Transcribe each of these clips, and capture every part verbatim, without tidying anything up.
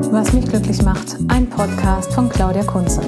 Was mich glücklich macht, ein Podcast von Claudia Kunze.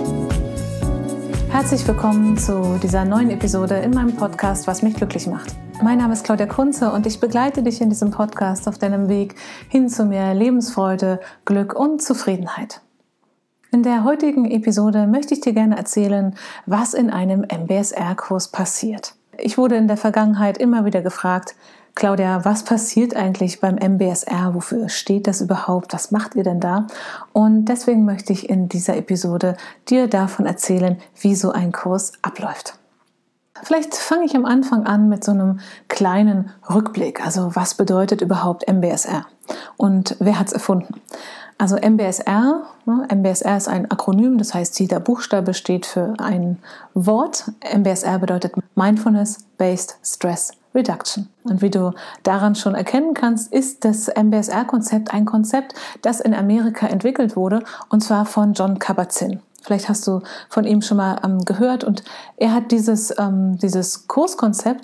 Herzlich willkommen zu dieser neuen Episode in meinem Podcast Was mich glücklich macht. Mein Name ist Claudia Kunze und ich begleite dich in diesem Podcast auf deinem Weg hin zu mehr Lebensfreude, Glück und Zufriedenheit. In der heutigen Episode möchte ich dir gerne erzählen, was in einem M B S R-Kurs passiert. Ich wurde in der Vergangenheit immer wieder gefragt, Claudia, was passiert eigentlich beim M B S R? Wofür steht das überhaupt? Was macht ihr denn da? Und deswegen möchte ich in dieser Episode dir davon erzählen, wie so ein Kurs abläuft. Vielleicht fange ich am Anfang an mit so einem kleinen Rückblick. Also was bedeutet überhaupt M B S R? Und wer hat es erfunden? Also M B S R, ne, M B S R ist ein Akronym, das heißt, jeder Buchstabe steht für ein Wort. M B S R bedeutet Mindfulness-Based Stress Reduction. Und wie du daran schon erkennen kannst, ist das M B S R-Konzept ein Konzept, das in Amerika entwickelt wurde, und zwar von Jon Kabat-Zinn. Vielleicht hast du von ihm schon mal ähm, gehört, und er hat dieses, ähm, dieses Kurskonzept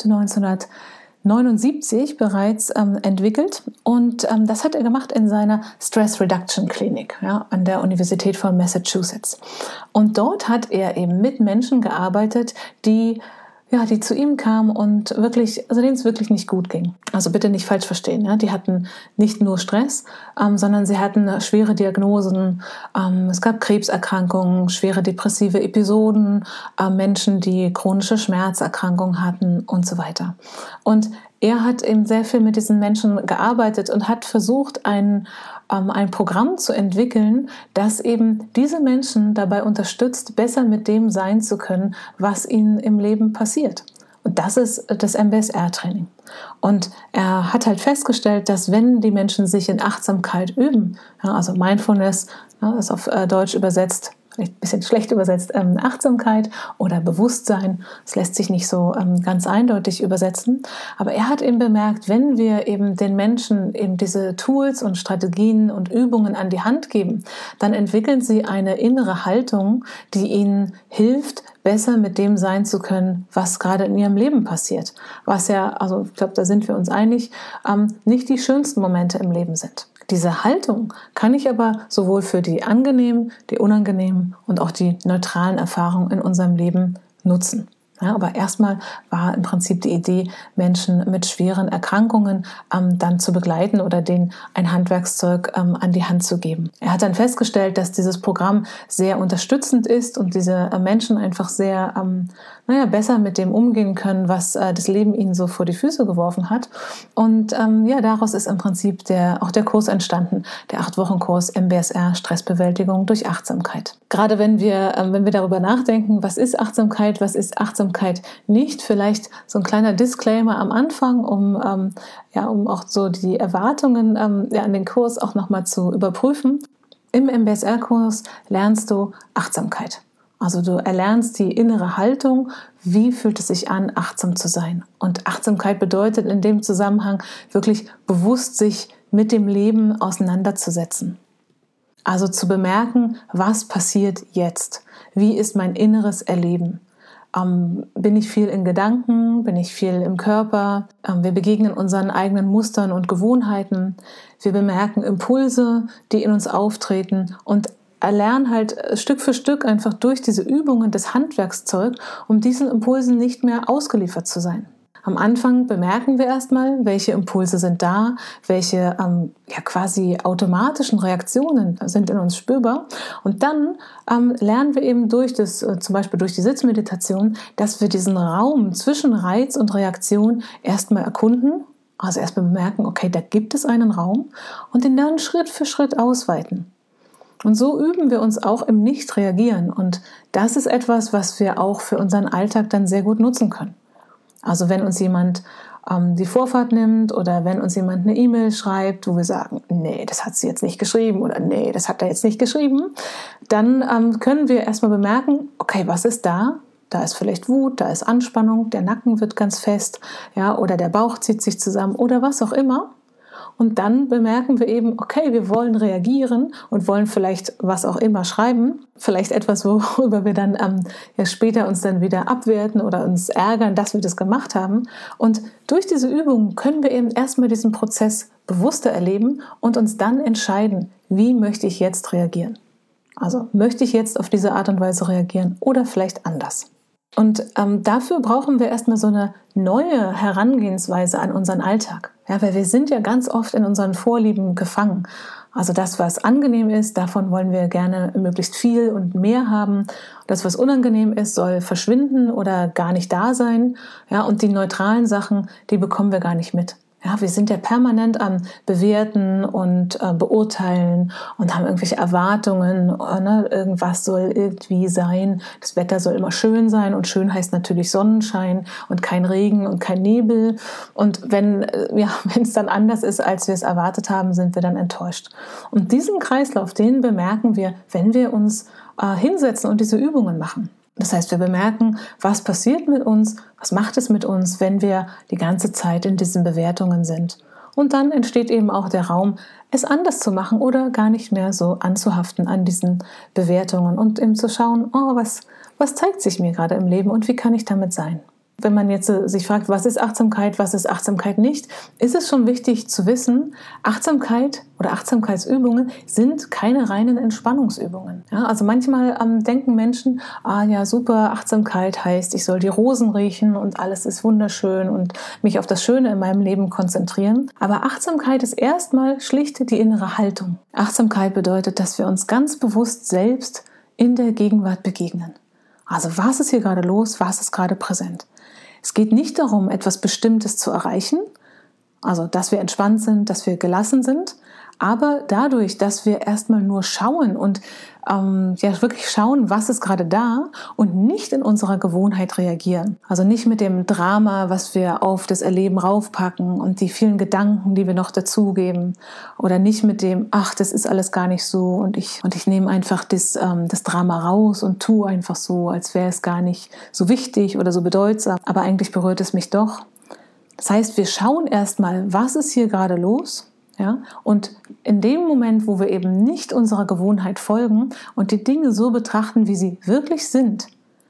neunzehnhundertneunundsiebzig bereits ähm, entwickelt, und ähm, das hat er gemacht in seiner Stress Reduction Klinik, ja, an der Universität von Massachusetts. Und dort hat er eben mit Menschen gearbeitet, die Ja, die zu ihm kamen und wirklich, also denen es wirklich nicht gut ging. Also bitte nicht falsch verstehen. Ja? Die hatten nicht nur Stress, ähm, sondern sie hatten schwere Diagnosen. Ähm, es gab Krebserkrankungen, schwere depressive Episoden, äh, Menschen, die chronische Schmerzerkrankungen hatten und so weiter. Und er hat eben sehr viel mit diesen Menschen gearbeitet und hat versucht, ein, ähm, ein Programm zu entwickeln, das eben diese Menschen dabei unterstützt, besser mit dem sein zu können, was ihnen im Leben passiert. Und das ist das M B S R-Training. Und er hat halt festgestellt, dass wenn die Menschen sich in Achtsamkeit üben, ja, also Mindfulness, ja, ist auf äh, Deutsch übersetzt, vielleicht ein bisschen schlecht übersetzt, ähm, Achtsamkeit oder Bewusstsein. Das lässt sich nicht so ähm, ganz eindeutig übersetzen. Aber er hat eben bemerkt, wenn wir eben den Menschen eben diese Tools und Strategien und Übungen an die Hand geben, dann entwickeln sie eine innere Haltung, die ihnen hilft, besser mit dem sein zu können, was gerade in ihrem Leben passiert. Was ja, also ich glaube, da sind wir uns einig, ähm, nicht die schönsten Momente im Leben sind. Diese Haltung kann ich aber sowohl für die angenehmen, die unangenehmen und auch die neutralen Erfahrungen in unserem Leben nutzen. Ja, aber erstmal war im Prinzip die Idee, Menschen mit schweren Erkrankungen ähm, dann zu begleiten oder denen ein Handwerkszeug ähm, an die Hand zu geben. Er hat dann festgestellt, dass dieses Programm sehr unterstützend ist und diese äh, Menschen einfach sehr ähm, naja, besser mit dem umgehen können, was äh, das Leben ihnen so vor die Füße geworfen hat. Und ähm, ja, daraus ist im Prinzip der, auch der Kurs entstanden, der acht-Wochen-Kurs M B S R Stressbewältigung durch Achtsamkeit. Gerade wenn wir, ähm, wenn wir darüber nachdenken, was ist Achtsamkeit, was ist Achtsamkeit nicht, vielleicht so ein kleiner Disclaimer am Anfang, um, ähm, ja, um auch so die Erwartungen ähm, ja, an den Kurs auch nochmal zu überprüfen. Im M B S R-Kurs lernst du Achtsamkeit. Also du erlernst die innere Haltung, wie fühlt es sich an, achtsam zu sein. Und Achtsamkeit bedeutet in dem Zusammenhang wirklich bewusst sich mit dem Leben auseinanderzusetzen. Also zu bemerken, was passiert jetzt? Wie ist mein inneres Erleben? Ähm, bin ich viel in Gedanken? Bin ich viel im Körper? Ähm, wir begegnen unseren eigenen Mustern und Gewohnheiten. Wir bemerken Impulse, die in uns auftreten, und erlernen halt Stück für Stück einfach durch diese Übungen das Handwerkszeug, um diesen Impulsen nicht mehr ausgeliefert zu sein. Am Anfang bemerken wir erstmal, welche Impulse sind da, welche ähm, ja, quasi automatischen Reaktionen sind in uns spürbar. Und dann ähm, lernen wir eben durch das, äh, zum Beispiel durch die Sitzmeditation, dass wir diesen Raum zwischen Reiz und Reaktion erstmal erkunden, also erstmal bemerken, okay, da gibt es einen Raum, und den dann Schritt für Schritt ausweiten. Und so üben wir uns auch im Nicht-Reagieren. Und das ist etwas, was wir auch für unseren Alltag dann sehr gut nutzen können. Also wenn uns jemand ähm, die Vorfahrt nimmt oder wenn uns jemand eine E-Mail schreibt, wo wir sagen, nee, das hat sie jetzt nicht geschrieben oder nee, das hat er jetzt nicht geschrieben, dann ähm, können wir erstmal bemerken, okay, was ist da? Da ist vielleicht Wut, da ist Anspannung, der Nacken wird ganz fest, ja, oder der Bauch zieht sich zusammen oder was auch immer. Und dann bemerken wir eben, okay, wir wollen reagieren und wollen vielleicht was auch immer schreiben. Vielleicht etwas, worüber wir dann ähm, ja später uns dann wieder abwerten oder uns ärgern, dass wir das gemacht haben. Und durch diese Übung können wir eben erstmal diesen Prozess bewusster erleben und uns dann entscheiden, wie möchte ich jetzt reagieren. Also möchte ich jetzt auf diese Art und Weise reagieren oder vielleicht anders. Und ähm, dafür brauchen wir erstmal so eine neue Herangehensweise an unseren Alltag. Ja, weil wir sind ja ganz oft in unseren Vorlieben gefangen. Also das, was angenehm ist, davon wollen wir gerne möglichst viel und mehr haben. Das, was unangenehm ist, soll verschwinden oder gar nicht da sein. Ja, und die neutralen Sachen, die bekommen wir gar nicht mit. Ja, wir sind ja permanent am Bewerten und äh, Beurteilen und haben irgendwelche Erwartungen. Äh, ne? Irgendwas soll irgendwie sein. Das Wetter soll immer schön sein und schön heißt natürlich Sonnenschein und kein Regen und kein Nebel. Und wenn äh, ja, wenn es dann anders ist, als wir es erwartet haben, sind wir dann enttäuscht. Und diesen Kreislauf, den bemerken wir, wenn wir uns äh, hinsetzen und diese Übungen machen. Das heißt, wir bemerken, was passiert mit uns, was macht es mit uns, wenn wir die ganze Zeit in diesen Bewertungen sind. Und dann entsteht eben auch der Raum, es anders zu machen oder gar nicht mehr so anzuhaften an diesen Bewertungen und eben zu schauen, oh, was, was zeigt sich mir gerade im Leben und wie kann ich damit sein? Wenn man jetzt sich fragt, was ist Achtsamkeit, was ist Achtsamkeit nicht, ist es schon wichtig zu wissen, Achtsamkeit oder Achtsamkeitsübungen sind keine reinen Entspannungsübungen. Ja, also manchmal ähm, denken Menschen, ah ja super, Achtsamkeit heißt, ich soll die Rosen riechen und alles ist wunderschön und mich auf das Schöne in meinem Leben konzentrieren. Aber Achtsamkeit ist erstmal schlicht die innere Haltung. Achtsamkeit bedeutet, dass wir uns ganz bewusst selbst in der Gegenwart begegnen. Also was ist hier gerade los, was ist gerade präsent? Es geht nicht darum, etwas Bestimmtes zu erreichen, also dass wir entspannt sind, dass wir gelassen sind, aber dadurch, dass wir erstmal nur schauen und ähm, ja wirklich schauen, was ist gerade da und nicht in unserer Gewohnheit reagieren. Also nicht mit dem Drama, was wir auf das Erleben raufpacken und die vielen Gedanken, die wir noch dazugeben, oder nicht mit dem, ach, das ist alles gar nicht so und ich und ich nehme einfach das, ähm, das Drama raus und tue einfach so, als wäre es gar nicht so wichtig oder so bedeutsam, aber eigentlich berührt es mich doch. Das heißt, wir schauen erstmal, was ist hier gerade los? Ja, und in dem Moment, wo wir eben nicht unserer Gewohnheit folgen und die Dinge so betrachten, wie sie wirklich sind,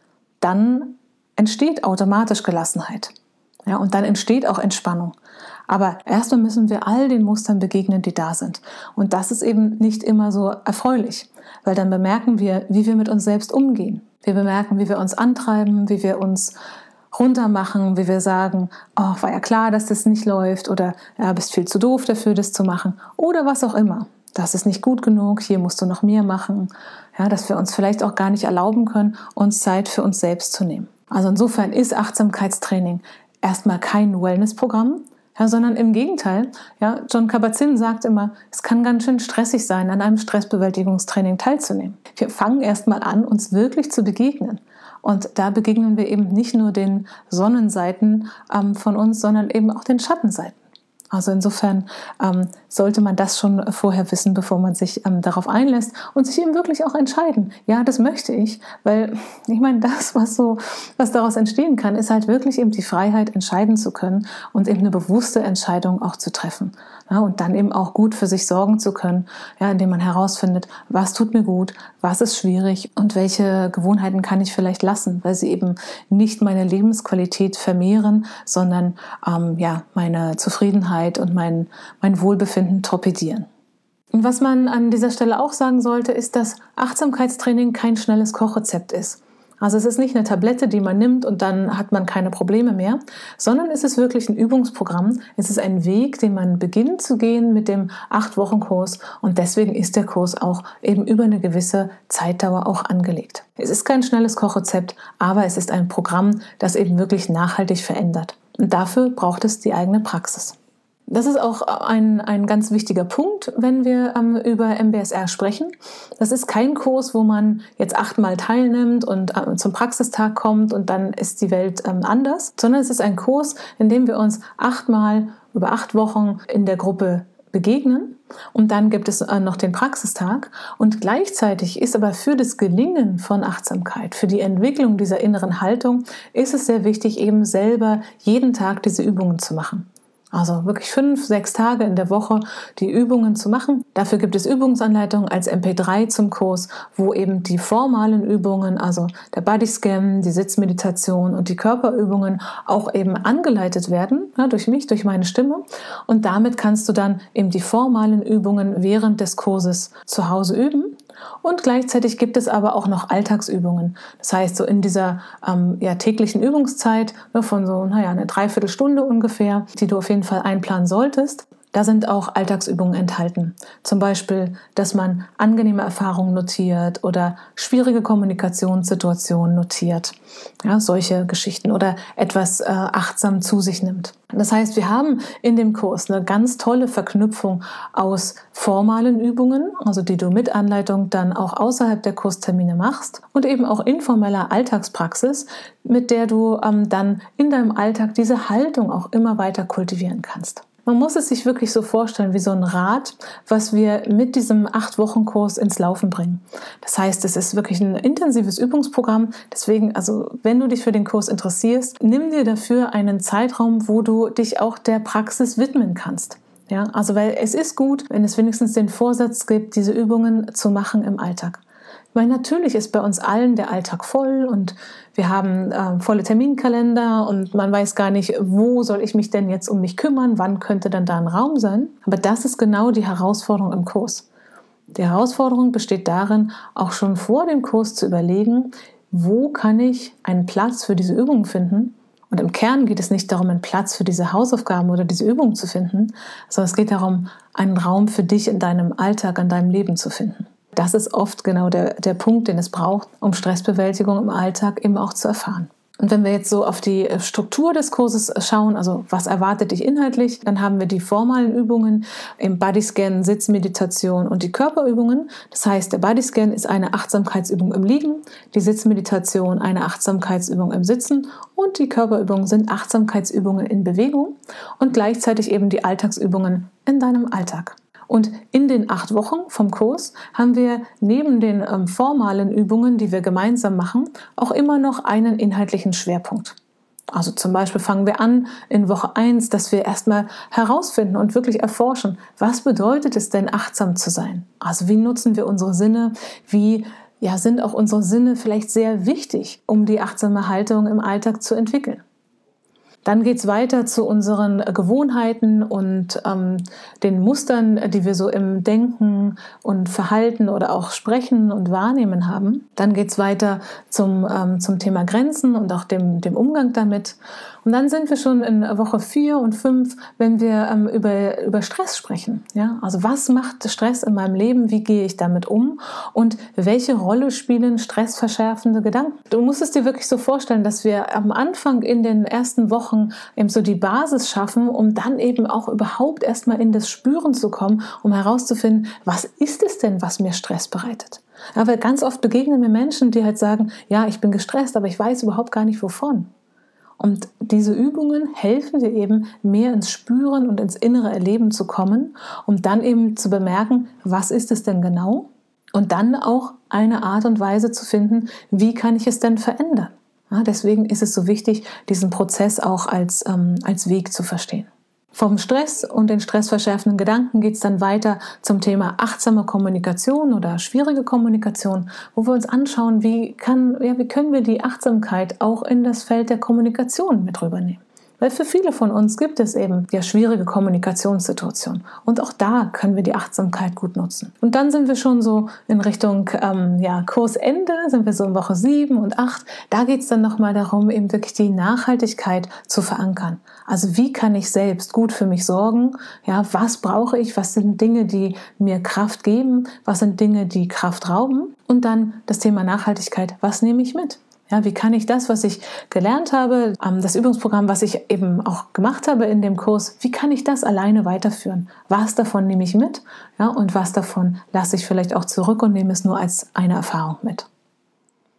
dann entsteht automatisch Gelassenheit. Ja, und dann entsteht auch Entspannung. Aber erstmal müssen wir all den Mustern begegnen, die da sind. Und das ist eben nicht immer so erfreulich, weil dann bemerken wir, wie wir mit uns selbst umgehen. Wir bemerken, wie wir uns antreiben, wie wir uns runter machen, wie wir sagen, oh, war ja klar, dass das nicht läuft oder ja, bist viel zu doof dafür, das zu machen oder was auch immer. Das ist nicht gut genug, hier musst du noch mehr machen. Ja, dass wir uns vielleicht auch gar nicht erlauben können, uns Zeit für uns selbst zu nehmen. Also insofern ist Achtsamkeitstraining erstmal kein Wellnessprogramm, ja, sondern im Gegenteil. Ja, Jon Kabat-Zinn sagt immer, es kann ganz schön stressig sein, an einem Stressbewältigungstraining teilzunehmen. Wir fangen erstmal an, uns wirklich zu begegnen. Und da begegnen wir eben nicht nur den Sonnenseiten ähm, von uns, sondern eben auch den Schattenseiten. Also insofern ähm, sollte man das schon vorher wissen, bevor man sich ähm, darauf einlässt und sich eben wirklich auch entscheiden. Ja, das möchte ich, weil ich meine, das, was so, was daraus entstehen kann, ist halt wirklich eben die Freiheit, entscheiden zu können und eben eine bewusste Entscheidung auch zu treffen. Ja, und dann eben auch gut für sich sorgen zu können, ja, indem man herausfindet, was tut mir gut, was ist schwierig und welche Gewohnheiten kann ich vielleicht lassen, weil sie eben nicht meine Lebensqualität vermehren, sondern ähm, ja, meine Zufriedenheit und mein, mein Wohlbefinden torpedieren. Und was man an dieser Stelle auch sagen sollte, ist, dass Achtsamkeitstraining kein schnelles Kochrezept ist. Also es ist nicht eine Tablette, die man nimmt und dann hat man keine Probleme mehr, sondern es ist wirklich ein Übungsprogramm. Es ist ein Weg, den man beginnt zu gehen mit dem acht-Wochen-Kurs und deswegen ist der Kurs auch eben über eine gewisse Zeitdauer auch angelegt. Es ist kein schnelles Kochrezept, aber es ist ein Programm, das eben wirklich nachhaltig verändert. Und dafür braucht es die eigene Praxis. Das ist auch ein, ein ganz wichtiger Punkt, wenn wir ähm, über M B S R sprechen. Das ist kein Kurs, wo man jetzt achtmal teilnimmt und äh, zum Praxistag kommt und dann ist die Welt ähm, anders, sondern es ist ein Kurs, in dem wir uns achtmal über acht Wochen in der Gruppe begegnen und dann gibt es äh, noch den Praxistag und gleichzeitig ist aber für das Gelingen von Achtsamkeit, für die Entwicklung dieser inneren Haltung, ist es sehr wichtig, eben selber jeden Tag diese Übungen zu machen. Also wirklich fünf, sechs Tage in der Woche die Übungen zu machen. Dafür gibt es Übungsanleitungen als M P drei zum Kurs, wo eben die formalen Übungen, also der Bodyscan, die Sitzmeditation und die Körperübungen auch eben angeleitet werden, ja, durch mich, durch meine Stimme. Und damit kannst du dann eben die formalen Übungen während des Kurses zu Hause üben. Und gleichzeitig gibt es aber auch noch Alltagsübungen. Das heißt, so in dieser ähm, ja, täglichen Übungszeit ne, von so naja, eine Dreiviertelstunde ungefähr, die du auf jeden Fall einplanen solltest, da sind auch Alltagsübungen enthalten. Zum Beispiel, dass man angenehme Erfahrungen notiert oder schwierige Kommunikationssituationen notiert. Ja, solche Geschichten oder etwas äh, achtsam zu sich nimmt. Das heißt, wir haben in dem Kurs eine ganz tolle Verknüpfung aus formalen Übungen, also die du mit Anleitung dann auch außerhalb der Kurstermine machst, und eben auch informeller Alltagspraxis, mit der du ähm, dann in deinem Alltag diese Haltung auch immer weiter kultivieren kannst. Man muss es sich wirklich so vorstellen wie so ein Rad, was wir mit diesem acht-Wochen-Kurs ins Laufen bringen. Das heißt, es ist wirklich ein intensives Übungsprogramm. Deswegen, also wenn du dich für den Kurs interessierst, nimm dir dafür einen Zeitraum, wo du dich auch der Praxis widmen kannst. Ja, also weil es ist gut, wenn es wenigstens den Vorsatz gibt, diese Übungen zu machen im Alltag. Weil natürlich ist bei uns allen der Alltag voll und wir haben äh, volle Terminkalender und man weiß gar nicht, wo soll ich mich denn jetzt um mich kümmern, wann könnte dann da ein Raum sein. Aber das ist genau die Herausforderung im Kurs. Die Herausforderung besteht darin, auch schon vor dem Kurs zu überlegen, wo kann ich einen Platz für diese Übungen finden. Und im Kern geht es nicht darum, einen Platz für diese Hausaufgaben oder diese Übungen zu finden, sondern es geht darum, einen Raum für dich in deinem Alltag, in deinem Leben zu finden. Das ist oft genau der, der Punkt, den es braucht, um Stressbewältigung im Alltag eben auch zu erfahren. Und wenn wir jetzt so auf die Struktur des Kurses schauen, also was erwartet dich inhaltlich, dann haben wir die formalen Übungen im Bodyscan, Sitzmeditation und die Körperübungen. Das heißt, der Bodyscan ist eine Achtsamkeitsübung im Liegen, die Sitzmeditation eine Achtsamkeitsübung im Sitzen und die Körperübungen sind Achtsamkeitsübungen in Bewegung und gleichzeitig eben die Alltagsübungen in deinem Alltag. Und in den acht Wochen vom Kurs haben wir neben den ähm, formalen Übungen, die wir gemeinsam machen, auch immer noch einen inhaltlichen Schwerpunkt. Also zum Beispiel fangen wir an in Woche eins, dass wir erstmal herausfinden und wirklich erforschen, was bedeutet es denn, achtsam zu sein? Also wie nutzen wir unsere Sinne? Wie ja, sind auch unsere Sinne vielleicht sehr wichtig, um die achtsame Haltung im Alltag zu entwickeln? Dann geht es weiter zu unseren Gewohnheiten und ähm, den Mustern, die wir so im Denken und Verhalten oder auch Sprechen und Wahrnehmen haben. Dann geht es weiter zum, ähm, zum Thema Grenzen und auch dem, dem Umgang damit. Und dann sind wir schon in Woche vier und fünf, wenn wir ähm, über, über Stress sprechen. Ja? Also was macht Stress in meinem Leben? Wie gehe ich damit um? Und welche Rolle spielen stressverschärfende Gedanken? Du musst es dir wirklich so vorstellen, dass wir am Anfang in den ersten Wochen eben so die Basis schaffen, um dann eben auch überhaupt erstmal in das Spüren zu kommen, um herauszufinden, was ist es denn, was mir Stress bereitet? Ja, weil ganz oft begegnen mir Menschen, die halt sagen, ja, ich bin gestresst, aber ich weiß überhaupt gar nicht wovon. Und diese Übungen helfen dir eben, mehr ins Spüren und ins innere Erleben zu kommen, um dann eben zu bemerken, was ist es denn genau? Und dann auch eine Art und Weise zu finden, wie kann ich es denn verändern? Ja, deswegen ist es so wichtig, diesen Prozess auch als, ähm, als Weg zu verstehen. Vom Stress und den stressverschärfenden Gedanken geht es dann weiter zum Thema achtsame Kommunikation oder schwierige Kommunikation, wo wir uns anschauen, wie, kann, ja, wie können wir die Achtsamkeit auch in das Feld der Kommunikation mit rübernehmen. Weil für viele von uns gibt es eben ja schwierige Kommunikationssituationen. Und auch da können wir die Achtsamkeit gut nutzen. Und dann sind wir schon so in Richtung ähm, ja, Kursende, sind wir so in Woche sieben und acht. Da geht es dann nochmal darum, eben wirklich die Nachhaltigkeit zu verankern. Also wie kann ich selbst gut für mich sorgen? Ja, was brauche ich? Was sind Dinge, die mir Kraft geben? Was sind Dinge, die Kraft rauben? Und dann das Thema Nachhaltigkeit. Was nehme ich mit? Ja, wie kann ich das, was ich gelernt habe, das Übungsprogramm, was ich eben auch gemacht habe in dem Kurs, wie kann ich das alleine weiterführen? Was davon nehme ich mit? Ja, und was davon lasse ich vielleicht auch zurück und nehme es nur als eine Erfahrung mit?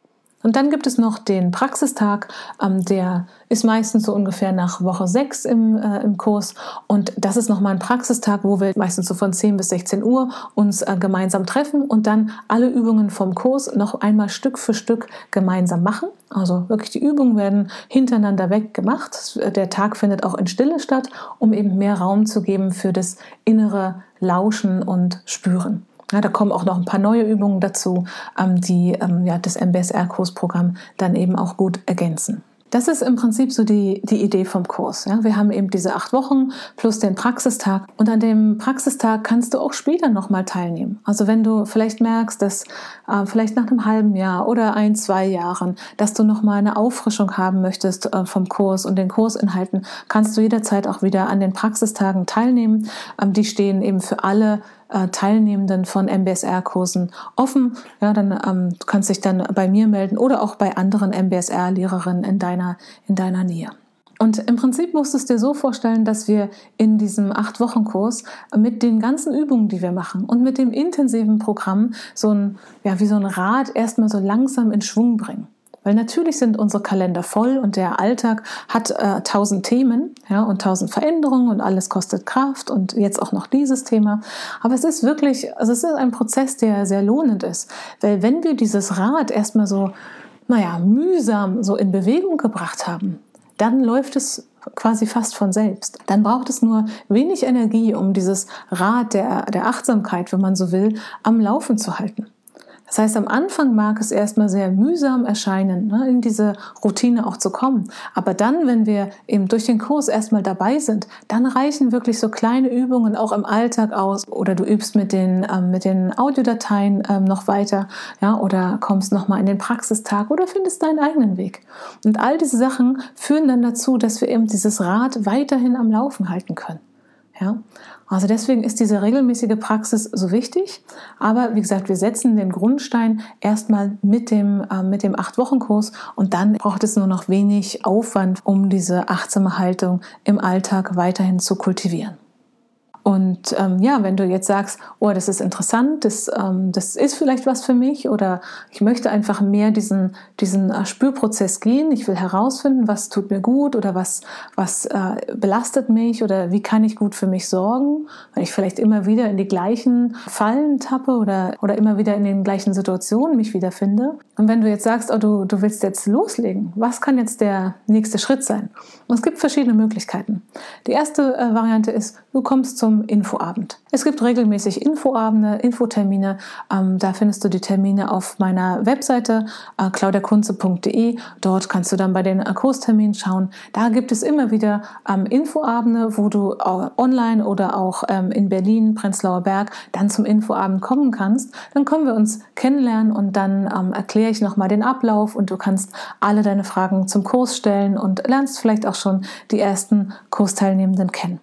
Und dann gibt es noch den Praxistag, ähm, der ist meistens so ungefähr nach Woche sechs im, äh, im Kurs. Und das ist nochmal ein Praxistag, wo wir meistens so von zehn bis sechzehn Uhr uns äh, gemeinsam treffen und dann alle Übungen vom Kurs noch einmal Stück für Stück gemeinsam machen. Also wirklich die Übungen werden hintereinander weg gemacht. Der Tag findet auch in Stille statt, um eben mehr Raum zu geben für das innere Lauschen und Spüren. Ja, da kommen auch noch ein paar neue Übungen dazu, ähm, die ähm, ja, das M B S R-Kursprogramm dann eben auch gut ergänzen. Das ist im Prinzip so die, die Idee vom Kurs. Ja, wir haben eben diese acht Wochen plus den Praxistag. Und an dem Praxistag kannst du auch später nochmal teilnehmen. Also wenn du vielleicht merkst, dass äh, vielleicht nach einem halben Jahr oder ein, zwei Jahren, dass du nochmal eine Auffrischung haben möchtest äh, vom Kurs und den Kursinhalten, kannst du jederzeit auch wieder an den Praxistagen teilnehmen. Ähm, die stehen eben für alle Teilnehmenden von M B S R-Kursen offen. Ja, dann ähm, du kannst dich dann bei mir melden oder auch bei anderen M B S R-Lehrerinnen in deiner, in deiner Nähe. Und im Prinzip musst du es dir so vorstellen, dass wir in diesem acht-Wochen-Kurs mit den ganzen Übungen, die wir machen und mit dem intensiven Programm so ein, ja, wie so ein Rad erstmal so langsam in Schwung bringen. Weil natürlich sind unsere Kalender voll und der Alltag hat äh, tausend Themen, ja, und tausend Veränderungen und alles kostet Kraft und jetzt auch noch dieses Thema. Aber es ist wirklich, also es ist ein Prozess, der sehr lohnend ist. Weil wenn wir dieses Rad erstmal so, naja, mühsam so in Bewegung gebracht haben, dann läuft es quasi fast von selbst. Dann braucht es nur wenig Energie, um dieses Rad der, der Achtsamkeit, wenn man so will, am Laufen zu halten. Das heißt, am Anfang mag es erstmal sehr mühsam erscheinen, ne, in diese Routine auch zu kommen. Aber dann, wenn wir eben durch den Kurs erstmal dabei sind, dann reichen wirklich so kleine Übungen auch im Alltag aus. Oder du übst mit den, ähm, mit den Audiodateien ähm, noch weiter, ja, oder kommst nochmal in den Praxistag oder findest deinen eigenen Weg. Und all diese Sachen führen dann dazu, dass wir eben dieses Rad weiterhin am Laufen halten können. Ja, also deswegen ist diese regelmäßige Praxis so wichtig. Aber wie gesagt, wir setzen den Grundstein erstmal mit dem, äh, mit dem acht-Wochen-Kurs und dann braucht es nur noch wenig Aufwand, um diese achtsame Haltung im Alltag weiterhin zu kultivieren. Und ähm, ja, wenn du jetzt sagst, oh, das ist interessant, das, ähm, das ist vielleicht was für mich oder ich möchte einfach mehr diesen, diesen äh, Spürprozess gehen, ich will herausfinden, was tut mir gut oder was, was äh, belastet mich oder wie kann ich gut für mich sorgen, weil ich vielleicht immer wieder in die gleichen Fallen tappe oder, oder immer wieder in den gleichen Situationen mich wiederfinde. Und wenn du jetzt sagst, oh, du, du willst jetzt loslegen, was kann jetzt der nächste Schritt sein? Und es gibt verschiedene Möglichkeiten. Die erste äh, Variante ist, du kommst zum Infoabend. Es gibt regelmäßig Infoabende, Infotermine. Ähm, da findest du die Termine auf meiner Webseite äh, claudia kunze punkt de. Dort kannst du dann bei den äh, Kursterminen schauen. Da gibt es immer wieder ähm, Infoabende, wo du äh, online oder auch ähm, in Berlin, Prenzlauer Berg, dann zum Infoabend kommen kannst. Dann können wir uns kennenlernen und dann ähm, erkläre ich nochmal den Ablauf und du kannst alle deine Fragen zum Kurs stellen und lernst vielleicht auch schon die ersten Kursteilnehmenden kennen.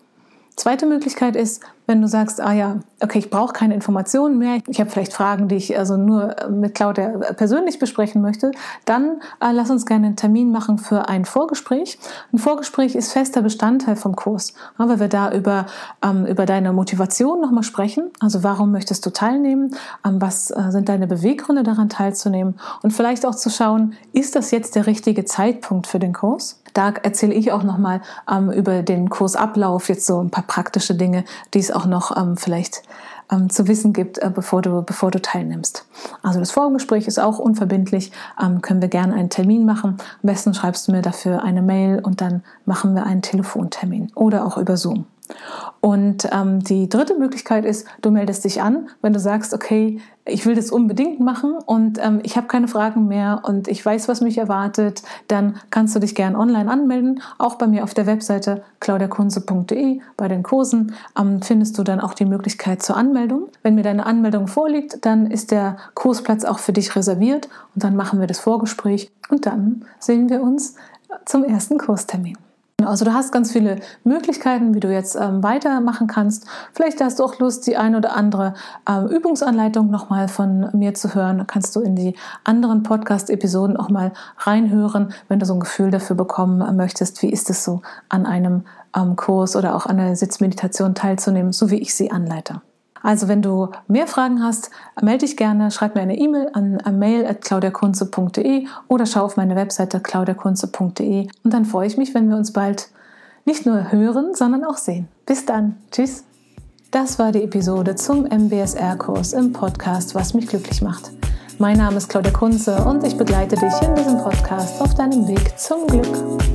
Zweite Möglichkeit ist, wenn du sagst, ah ja, okay, ich brauche keine Informationen mehr, ich habe vielleicht Fragen, die ich also nur mit Claudia persönlich besprechen möchte, dann äh, lass uns gerne einen Termin machen für ein Vorgespräch. Ein Vorgespräch ist fester Bestandteil vom Kurs, ja, weil wir da über, ähm, über deine Motivation nochmal sprechen, also warum möchtest du teilnehmen, ähm, was äh, sind deine Beweggründe daran teilzunehmen und vielleicht auch zu schauen, ist das jetzt der richtige Zeitpunkt für den Kurs? Da erzähle ich auch nochmal ähm, über den Kursablauf, jetzt so ein paar praktische Dinge, die es auch noch ähm, vielleicht ähm, zu wissen gibt, äh, bevor du, bevor du teilnimmst. Also das Vorgespräch ist auch unverbindlich, ähm, können wir gerne einen Termin machen. Am besten schreibst du mir dafür eine Mail und dann machen wir einen Telefontermin oder auch über Zoom. Und ähm, die dritte Möglichkeit ist, du meldest dich an, wenn du sagst, okay, ich will das unbedingt machen und ähm, ich habe keine Fragen mehr und ich weiß, was mich erwartet, dann kannst du dich gerne online anmelden. Auch bei mir auf der Webseite claudia kunze punkt de bei den Kursen ähm, findest du dann auch die Möglichkeit zur Anmeldung. Wenn mir deine Anmeldung vorliegt, dann ist der Kursplatz auch für dich reserviert und dann machen wir das Vorgespräch und dann sehen wir uns zum ersten Kurstermin. Also du hast ganz viele Möglichkeiten, wie du jetzt ähm, weitermachen kannst. Vielleicht hast du auch Lust, die ein oder andere ähm, Übungsanleitung nochmal von mir zu hören. Da kannst du in die anderen Podcast-Episoden auch mal reinhören, wenn du so ein Gefühl dafür bekommen möchtest, wie ist es so, an einem ähm, Kurs oder auch an einer Sitzmeditation teilzunehmen, so wie ich sie anleite. Also wenn du mehr Fragen hast, melde dich gerne, schreib mir eine E-Mail an mail at claudia kunze punkt de oder schau auf meine Webseite claudia kunze punkt de und dann freue ich mich, wenn wir uns bald nicht nur hören, sondern auch sehen. Bis dann. Tschüss. Das war die Episode zum M B S R-Kurs im Podcast Was mich glücklich macht. Mein Name ist Claudia Kunze und ich begleite dich in diesem Podcast auf deinem Weg zum Glück.